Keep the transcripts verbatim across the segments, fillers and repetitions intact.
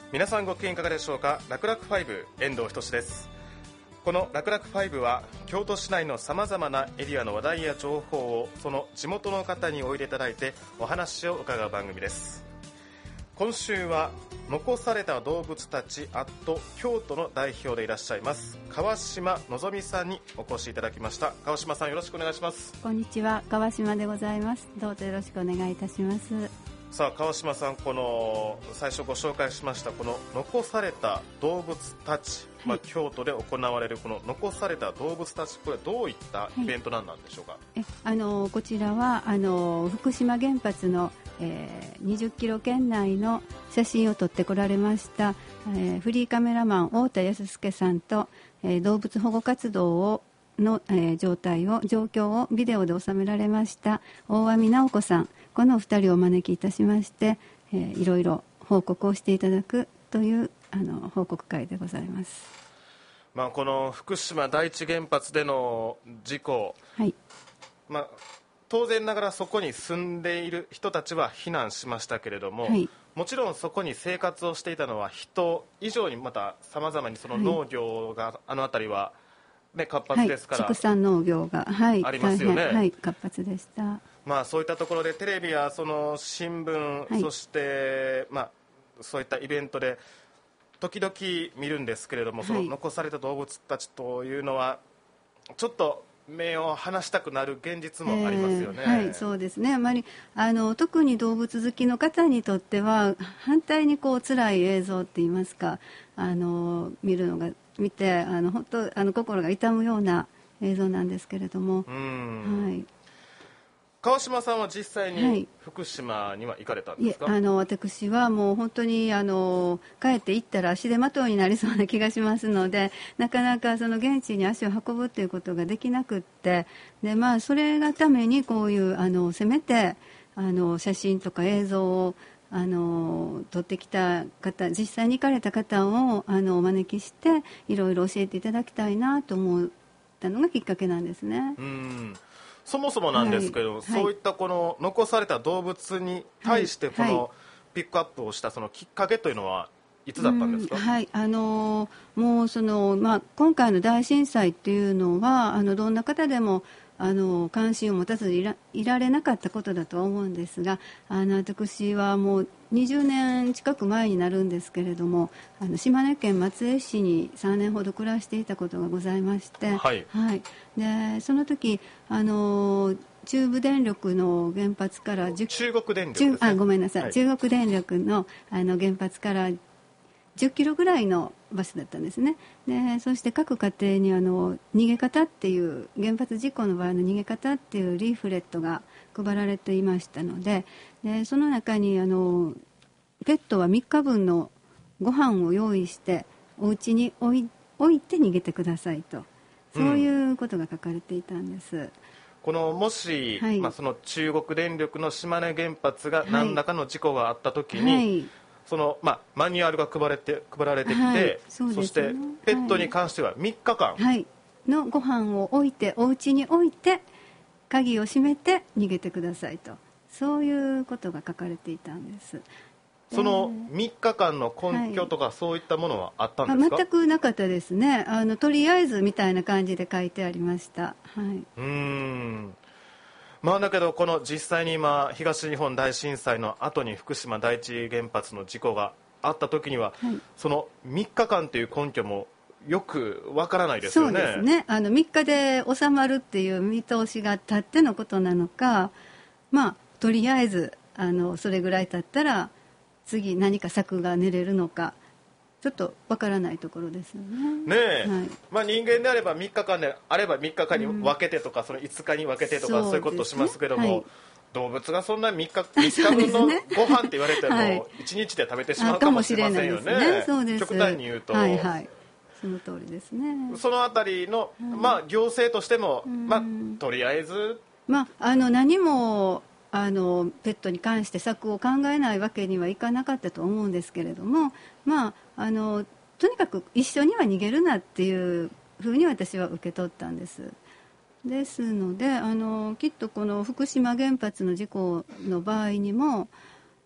皆さんご機嫌いかがでしょうか。楽々ファイブ遠藤仁です。この楽々ファイブは京都市内のさまざまなエリアの話題や情報をその地元の方においでいただいてお話を伺う番組です。今週は残された動物たちアット京都の代表でいらっしゃいます川島のぞみさんにお越しいただきました。川島さん、よろしくお願いします。 こんにちは、川島でございます。どうぞよろしくお願いいたします。 さあ川島さん、この最初ご紹介しましたこの残された動物たち、はい、まあ、京都で行われるこの残された動物たち、これはどういったイベントなんなんでしょうか。はい、 えあのこちらはあの福島原発の、えー、にじゅっキロ圏内の写真を撮ってこられました、えー、フリーカメラマン太田康介さんと、えー、動物保護活動をの、えー、状態を状況をビデオで収められました大網直子さん、このお二人をお招きいたしまして、えー、いろいろ報告をしていただくというあの報告会でございます。 まあ、この福島第一原発での事故、 はい、 まあ、当然ながらそこに住んでいる人たちは避難しましたけれども、はい、もちろんそこに生活をしていたのは人以上にまたさまざまにその農業が、はい、あの辺りは、ね、活発ですから、 はい、畜産農業が、はい、 ありますよね。 はい、活発でした。 まあ、そういったところでテレビやその新聞、はい、そして、まあ、そういったイベントで時々見るんですけれども、はい、その残された動物たちというのはちょっと目を離したくなる現実もありますよね。 えー、はい、そうですね。あまりあの特に動物好きの方にとっては反対にこう辛い映像って言いますか、あの見るのが見てあの本当あの心が痛むような映像なんですけれども、 うん、 はい、 川島さんは実際に福島には行かれたんですか。 はい、あの私はもう本当にあの帰って行ったら足手まといになりそうな気がしますので、なかなかその現地に足を運ぶということができなくって、で、まあ、それがためにこういうあのせめてあの写真とか映像をあの撮ってきた方、実際に行かれた方をあのお招きしていろいろ教えていただきたいなと思ったのがきっかけなんですね。 うん、そもそもなんですけど、はい、そういったこの残された動物に対してこのピックアップをしたそのきっかけというのはいつだったんですか。 はい、あのもうその、まあ、今回の大震災っていうのはあのどんな方でもあの関心を持たずにい ら, いられなかったことだと思うんですが、あの私はもうにじゅうねん近く前になるんですけれども、あの島根県松江市にさんねんほど暮らしていたことがございまして、 はいはい、でその時あの中部電力の原発から中国電力ですね、 あごめんなさい、はい、中国電力 の, あの原発からじゅっキロぐらいの場所だったんですね。でそして各家庭にあの逃げ方っていう原発事故の場合の逃げ方っていうリーフレットが配られていましたの で, でその中にあのペットはみっかぶんのご飯を用意してお家に置 い, 置いて逃げてくださいと、そういうことが書かれていたんです。うん、 このもし、はい、まあ、その中国電力の島根原発が何らかの事故があった時に、はいはい、そのまあ、マニュアルが配られて、配られてきて、はい、 そ, ね、そしてペットに関してはみっかかん、 はい、のご飯を置いてお家に置いて鍵を閉めて逃げてくださいと、そういうことが書かれていたんです。 そのみっかかんの根拠とか、はい、そういったものはあったんですか。 全くなかったですね。あのとりあえずみたいな感じで書いてありました。はい、 うーん、まあ、だけどこの実際に今東日本大震災の後に福島第一原発の事故があった時には、はい、そのみっかかんという根拠もよくわからないですよね。 そうですね。あのみっかで収まるっていう見通しが立ってのことなのか、まあとりあえずあのそれぐらい経ったら次何か策が練れるのかちょっとわからないところですよね。 ねえ、はい、まあ、人間であればみっかかんであればみっかかんに分けてとか、うん、そのいつかに分けてとかそういうことをしますけども、はい、動物がそんなみっか、みっかぶんのご飯って言われてもいちにちで食べてしまうかもしれませんよね。 ね、そうです。 極端に言うと、 はいはい、その通りですね。 そのあたりの、まあ、行政としても、まあ、とりあえず、 まあ、あの何もあのペットに関して策を考えないわけにはいかなかったと思うんですけれども、まあ、あのとにかく一緒には逃げるなっていうふうに私は受け取ったんです。ですのであのきっとこの福島原発の事故の場合にも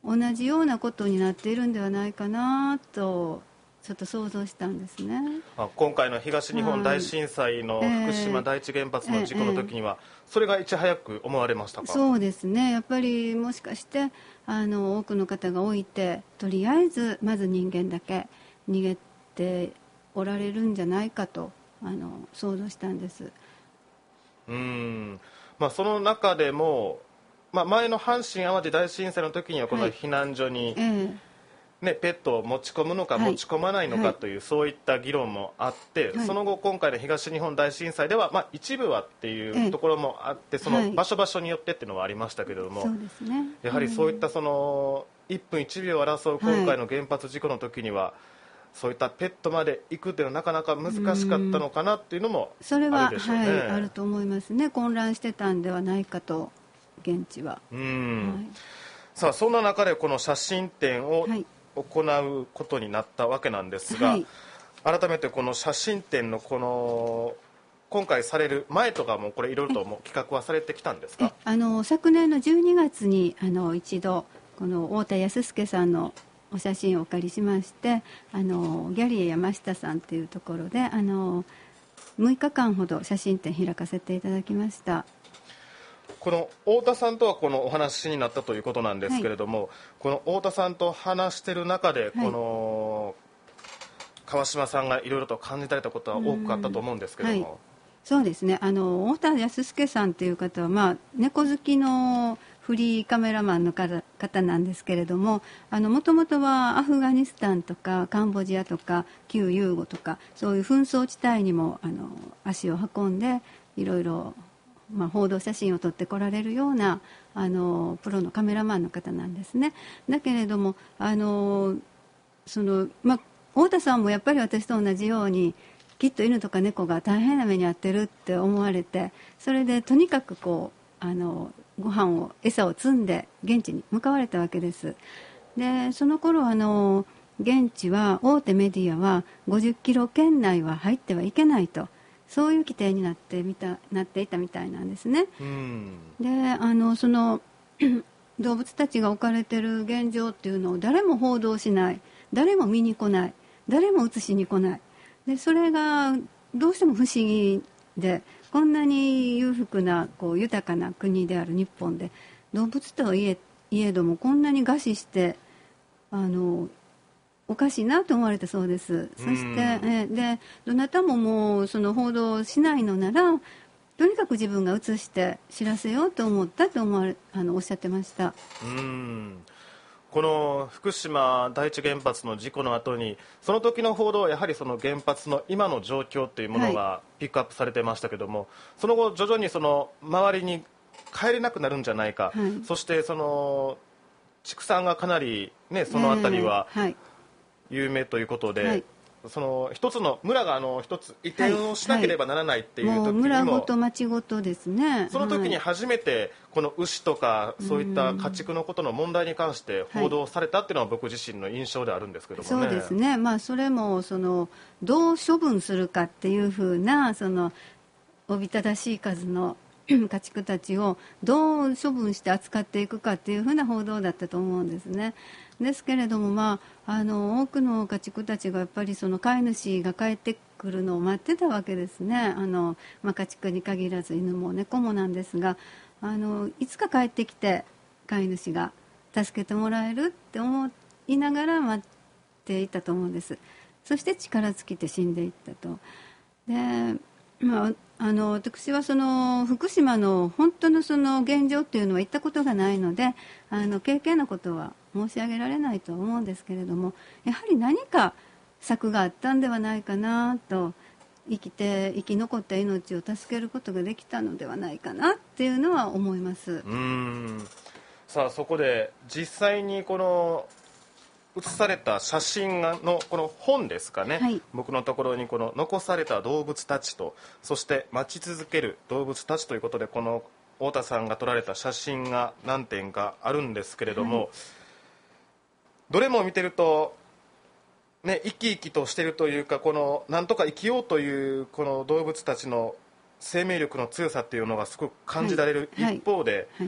同じようなことになっているんではないかなとちょっと想像したんですね。 あ今回の東日本大震災の福島第一原発の事故の時には、それがいち早く思われましたか？ そうですね、やっぱりもしかしてあの多くの方が置いてとりあえずまず人間だけ逃げておられるんじゃないかとあの想像したんです。 うーん、まあ、その中でも、まあ、前の阪神・淡路大震災の時にはこの避難所に、 はいええね、ペットを持ち込むのかはい持ち込まないのかという、そういった議論もあって、 はいその後今回の東日本大震災では、まあ、一部はっていええうところもあってそはいの場所場所によってっていうのはありましたけれども、 そうですね、 やはりそういったそのいっぷんいちびょうを争う今回の原発事故の時には、そういったペットまで行くというのはなかなか難しかったのかなっていうのもそれはあるでしょうね。 はい、あると思いますね。混乱してたんではないかと現地は。 うん、 はいさあそんな中でこの写真展をはい行うことになったわけなんですが、 はい改めてこの写真展のこの今回される前とかもこれいろいろともう企画はされてきたんですか？ えあの昨年のじゅうにがつにあの一度この太田康介さんのお写真をお借りしましてあのギャリエ山下さんというところであのむいかかんほど写真展開かせていただきました。 この太田さんとはこのお話になったということなんですけれども、はい、この太田さんと話している中で、はい、この川島さんがいろいろと感じられたことは多くあったと思うんですけれども、はい、 そうですね、あの太田康介さんという方は、まあ、猫好きのフリーカメラマンの方なんですけれども、もともとはアフガニスタンとかカンボジアとか旧ユーゴとかそういう紛争地帯にもあの足を運んでいろいろ、まあ、報道写真を撮ってこられるようなあのプロのカメラマンの方なんですね。だけれどもあのその、まあ、太田さんもやっぱり私と同じようにきっと犬とか猫が大変な目に遭ってるって思われて、それでとにかくこうあのご飯を餌を積んで現地に向かわれたわけです。でその頃あの現地は大手メディアはごじゅっキロ圏内は入ってはいけないと、そういう規定になってみたなっていたみたいなんですね。 うんであのその動物たちが置かれている現状っていうのを誰も報道しない、誰も見に来ない、誰も映しに来ない。でそれがどうしても不思議で、こんなに裕福なこう豊かな国である日本で動物とはいえ、いえどもこんなに餓死してあのおかしいなと思われたそうです。そしてえでどなたももうその報道しないのならとにかく自分が映して知らせようと思ったと思われあのおっしゃってました。 うーんこの福島第一原発の事故の後にその時の報道はやはりその原発の今の状況というものがピックアップされてましたけども、はい、その後徐々にその周りに帰れなくなるんじゃないか、はい、そしてその畜産がかなり、ね、その辺りは有名ということで、はい、その一つの村があの一つ移転をしなければならないっていう時にも、はいはい、もう村ごと町ごとですね。 その時に初めてこの牛とかそういった家畜のことの問題に関して報道されたっていうのは僕自身の印象であるんですけどもね。 そうですね、まあ、それもそのどう処分するかっていうふうなそのおびただしい数の家畜たちをどう処分して扱っていくかっていうふうな報道だったと思うんですね。ですけれども、まあ、あの多くの家畜たちがやっぱりその飼い主が帰ってくるのを待ってたわけですね。あの、まあ、家畜に限らず犬も猫もなんですが、あのいつか帰ってきて飼い主が助けてもらえるって思いながら待っていたと思うんです。そして力尽きて死んでいったと。で、まあ、あの私はその福島の本当のその現状っていうのは行ったことがないので、あの経験のことは申し上げられないと思うんですけれども、やはり何か策があったんではないかなと、生きて生き残った命を助けることができたのではないかなっていうのは思います。 うーんさあそこで実際にこの写された写真のこの本ですかね、はい、僕のところにこの残された動物たちとそして待ち続ける動物たちということでこの太田さんが撮られた写真が何点かあるんですけれども、はい、どれも見てるとね、生き生きとしているというか、このなんとか生きようというこの動物たちの生命力の強さっていうのがすごく感じられる一方で、はいはいはい、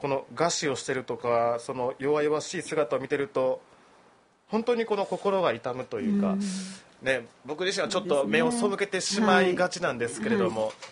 この餓死をしているとかその弱々しい姿を見てると本当にこの心が痛むというか、うんね、僕自身はちょっと目を背けてしまいがちなんですけれども、はいはい、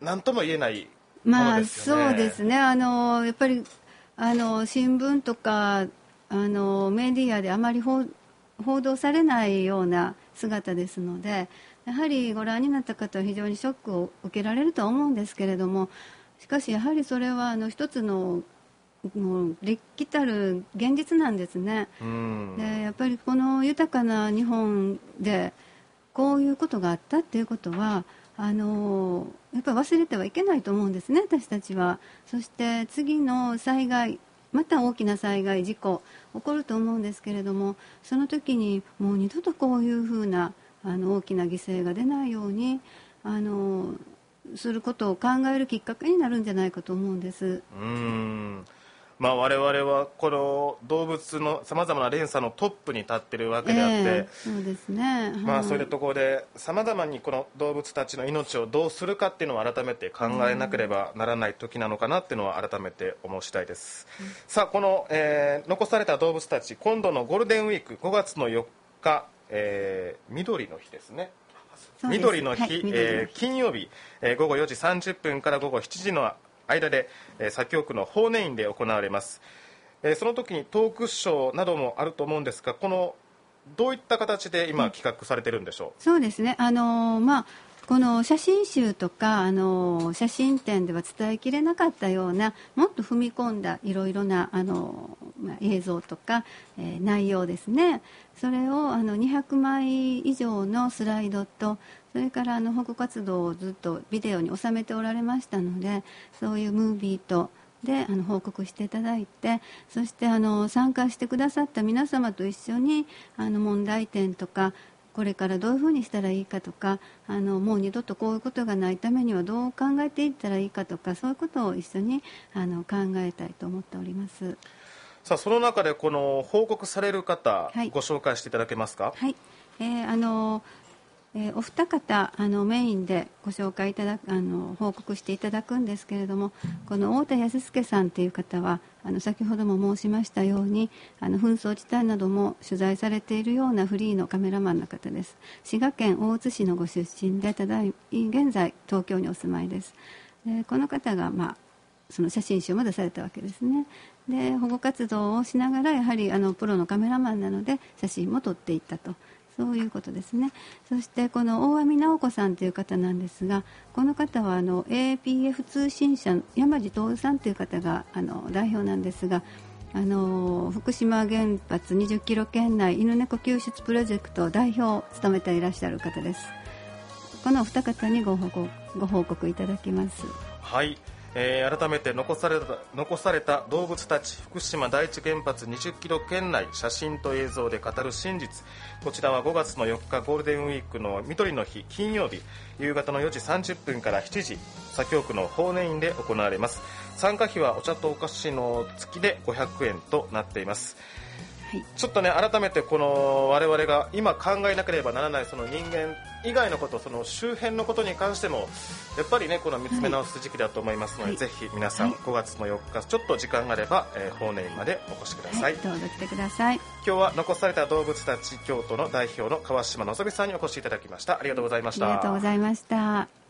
なんとも言えないものですよね。 まあ、そうですね。あのやっぱりあの新聞とかあのメディアであまり報報道されないような姿ですので、やはりご覧になった方は非常にショックを受けられるとは思うんですけれども、しかしやはりそれはあの一つのもうれっきたる現実なんですね。うんでやっぱりこの豊かな日本でこういうことがあったっていうことはあのやっぱり忘れてはいけないと思うんですね、私たちは。そして次の災害、また大きな災害事故起こると思うんですけれども、その時にもう二度とこういうふうなあの大きな犠牲が出ないようにあのすることを考えるきっかけになるんじゃないかと思うんです。 うーんまあ、我々はこの動物のさまざまな連鎖のトップに立っているわけであって、えー、そうですね、はい、 まあ、そういうところでさまざまにこの動物たちの命をどうするかっていうのを改めて考えなければならない時なのかなっていうのは改めて思う次第です、うん、さあこの、えー、残された動物たち、今度のゴールデンウィークごがつのよっか、えー、緑の日ですね。緑の日、はい、えー、金曜日、えー、ごごよじさんじゅっぷんからごごしちじの間で、えー、左京区の法然院で行われます、えー、その時にトークショーなどもあると思うんですが、このどういった形で今企画されてるんでしょう。 そうですね、あのーまあこの写真集とかあの写真展では伝えきれなかったようなもっと踏み込んだいろいろなあの、まあ、映像とか、えー、内容ですね、それをあのにひゃくまい以上のスライドとそれからあの保護活動をずっとビデオに収めておられましたので、そういうムービーとであの報告していただいて、そしてあの参加してくださった皆様と一緒にあの問題点とかこれからどういうふうにしたらいいかとか、あのもう二度とこういうことがないためにはどう考えていったらいいかとか、そういうことを一緒にあの考えたいと思っております。 さあその中でこの報告される方、はい、ご紹介していただけますか。 はい、えー、あのえー、お二方あのメインでご紹介いただくあの報告していただくんですけれども、この太田康介さんという方はあの先ほども申しましたようにあの紛争地帯なども取材されているようなフリーのカメラマンの方です。滋賀県大津市のご出身で、ただい現在東京にお住まいです。でこの方が、まあ、その写真集も出されたわけですね。で保護活動をしながらやはりあのプロのカメラマンなので写真も撮っていったと、そういうことですね。そしてこの大網直子さんという方なんですが、この方はあの エーピーエフ 通信社山地徹さんという方があの代表なんですが、あの福島原発にじゅっキロ圏内犬猫救出プロジェクト代表を務めていらっしゃる方です。このお二方にご報告、ご報告いただきます。 はい、えー、改めて残された、残された動物たち、福島第一原発にじゅっキロ圏内、写真と映像で語る真実。こちらはごがつのよっかゴールデンウィークの緑の日金曜日、夕方のよじさんじゅっぷんからしちじ、左京区の法然院で行われます。参加費はお茶とお菓子の付きでごひゃくえんとなっています。はい、ちょっとね、改めてこの我々が今考えなければならないその人間以外のこと、その周辺のことに関してもやっぱりね、この見つめ直す時期だと思いますので、はい、ぜひ皆さん、はい、ごがつのよっかちょっと時間があれば、えー、法然院までお越しください。はい、 どうぞ来てください。 今日は残された動物たち京都の代表の川島のぞみさんにお越しいただきました。ありがとうございました。 ありがとうございました。